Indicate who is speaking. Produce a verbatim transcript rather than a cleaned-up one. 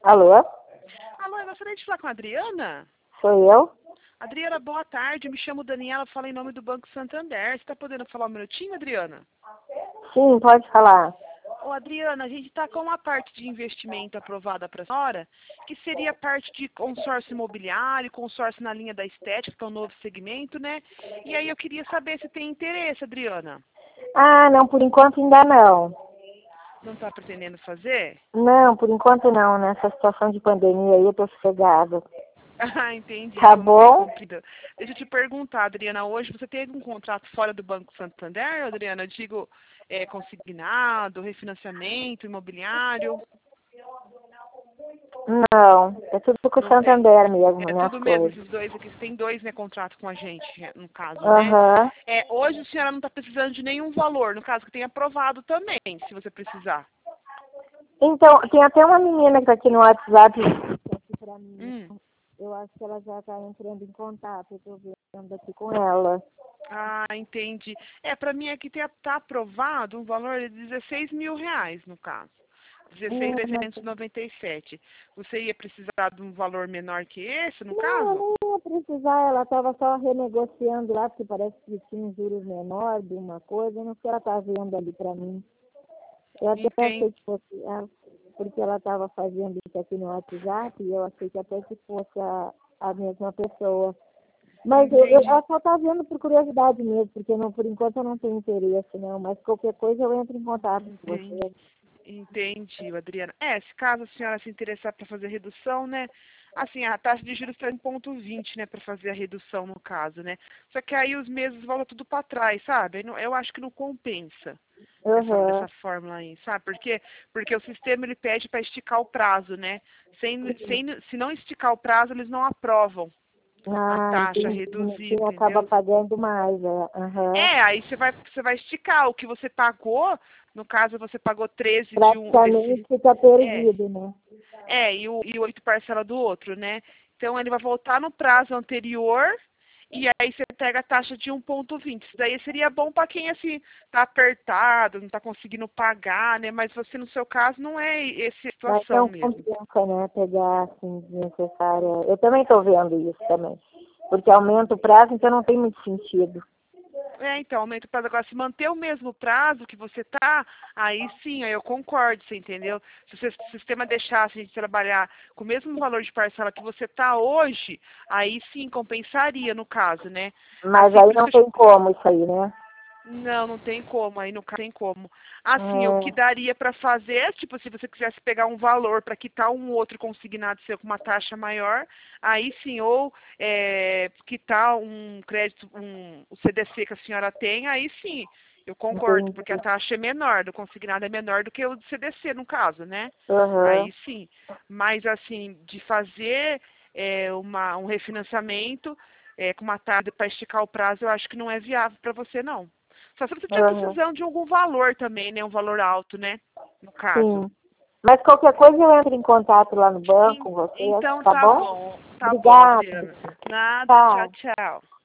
Speaker 1: Alô?
Speaker 2: Alô, eu gostaria de falar com a Adriana.
Speaker 1: Sou eu?
Speaker 2: Adriana, boa tarde. Eu me chamo Daniela, falo em nome do Banco Santander. Você está podendo falar um minutinho, Adriana?
Speaker 1: Sim, pode falar.
Speaker 2: Ô, Adriana, a gente está com uma parte de investimento aprovada para a senhora, que seria a parte de consórcio imobiliário, consórcio na linha da estética, que é um novo segmento, né? E aí eu queria saber se tem interesse, Adriana.
Speaker 1: Ah, não, por enquanto ainda não.
Speaker 2: Não está pretendendo fazer?
Speaker 1: Não, por enquanto não. Nessa situação de pandemia aí eu tô sossegada.
Speaker 2: Ah, entendi.
Speaker 1: Tá
Speaker 2: Então não tem
Speaker 1: bom?
Speaker 2: cumprido. Deixa eu te perguntar, Adriana, hoje você tem algum contrato fora do Banco Santander, Adriana? Eu digo, é, consignado, refinanciamento, imobiliário?
Speaker 1: Não, é tudo com o
Speaker 2: Não tem.
Speaker 1: Santander mesmo,
Speaker 2: É
Speaker 1: minhas
Speaker 2: tudo mesmo,
Speaker 1: coisas.
Speaker 2: esses dois aqui. Você tem dois, né, contrato com a gente, no caso, né?
Speaker 1: Aham.
Speaker 2: É, hoje a senhora não está precisando de nenhum valor, no caso que tem aprovado também, se você precisar.
Speaker 1: Então, tem até uma menina que tá aqui no WhatsApp aqui pra mim.
Speaker 2: Hum.
Speaker 1: Eu acho que ela já tá entrando em contato. Eu tô vendo aqui com ela.
Speaker 2: Ah, entendi. É, para mim aqui tem, tá aprovado um valor de dezesseis mil reais, no caso.
Speaker 1: Hum,
Speaker 2: dezesseis mil trezentos e noventa e sete. Você ia precisar de um valor menor que esse, no
Speaker 1: Não,
Speaker 2: caso?
Speaker 1: eu nem ia precisar, ela estava só renegociando lá, porque parece que tinha um juros menor de uma coisa, eu não sei se ela está vendo ali para mim. Eu até
Speaker 2: Entendi.
Speaker 1: achei que fosse, ah, porque ela estava fazendo isso aqui no WhatsApp, e eu achei que até que fosse a, a mesma pessoa. Mas eu, eu,
Speaker 2: Entendi.
Speaker 1: ela só está vendo por curiosidade mesmo, porque não, por enquanto eu não tenho interesse, não, mas qualquer coisa eu entro em contato com
Speaker 2: Entendi.
Speaker 1: você.
Speaker 2: Entendi, Adriana. É, se caso a senhora se interessar para fazer redução, né? Assim, a taxa de juros está em ponto vinte, né, para fazer a redução no caso, né? Só que aí os meses voltam tudo para trás, sabe? Aí não- Eu acho que não compensa essa,
Speaker 1: Aham.
Speaker 2: essa fórmula aí, sabe? Porque, porque o sistema ele pede para esticar o prazo, né? Sem, sem, se não esticar o prazo, eles não aprovam a
Speaker 1: Ah,
Speaker 2: taxa
Speaker 1: entendi.
Speaker 2: reduzida,
Speaker 1: Quem acaba
Speaker 2: entendeu?
Speaker 1: pagando mais, é. Aham.
Speaker 2: É, aí você vai, você vai esticar o que você pagou, no caso você pagou treze de um
Speaker 1: Praticamente
Speaker 2: desse.
Speaker 1: fica
Speaker 2: É,
Speaker 1: perdido, né?
Speaker 2: é, e o e oito parcela do outro, né? Então ele vai voltar no prazo anterior e aí você pega a taxa de um ponto vinte. Isso daí seria bom para quem assim tá apertado, não tá conseguindo pagar, né? Mas você no seu caso não é essa a
Speaker 1: Mas
Speaker 2: situação
Speaker 1: não
Speaker 2: mesmo.
Speaker 1: compensa, né? Pegar assim, desnecessária. Eu também estou vendo isso também. Porque aumenta o prazo, então não tem muito sentido.
Speaker 2: É, então, aumenta o prazo. Agora, se manter o mesmo prazo que você tá, aí sim, aí eu concordo, você entendeu? Se o sis- sistema deixasse a gente trabalhar com o mesmo valor de parcela que você tá hoje, aí sim, compensaria no caso, né?
Speaker 1: Mas
Speaker 2: Assim,
Speaker 1: aí
Speaker 2: por isso
Speaker 1: não
Speaker 2: que eu
Speaker 1: tem como isso aí, né?
Speaker 2: não, não tem como, aí no caso tem como. Assim, o que
Speaker 1: É,
Speaker 2: daria para fazer, tipo, se você quisesse pegar um valor para quitar um outro consignado seu com uma taxa maior, aí sim, ou é, quitar um crédito, um, o C D C que a senhora tem, aí sim, eu concordo, porque a
Speaker 1: entendi.
Speaker 2: taxa é menor, do consignado é menor do que o do C D C, no caso, né?
Speaker 1: Aham.
Speaker 2: Aí sim. Mas assim, de fazer é, uma, um refinanciamento é, com uma taxa para esticar o prazo, eu acho que não é viável para você, não. Só se você estiver
Speaker 1: Aham.
Speaker 2: precisando de algum valor também, né? Um valor alto, né? No caso.
Speaker 1: Sim. Mas qualquer coisa eu entro em contato lá no banco
Speaker 2: En-
Speaker 1: com vocês,
Speaker 2: Então
Speaker 1: tá
Speaker 2: tá
Speaker 1: bom?
Speaker 2: bom. Tá bom,
Speaker 1: Obrigada.
Speaker 2: Adriana. Nada, tchau,
Speaker 1: Tchau.
Speaker 2: tchau.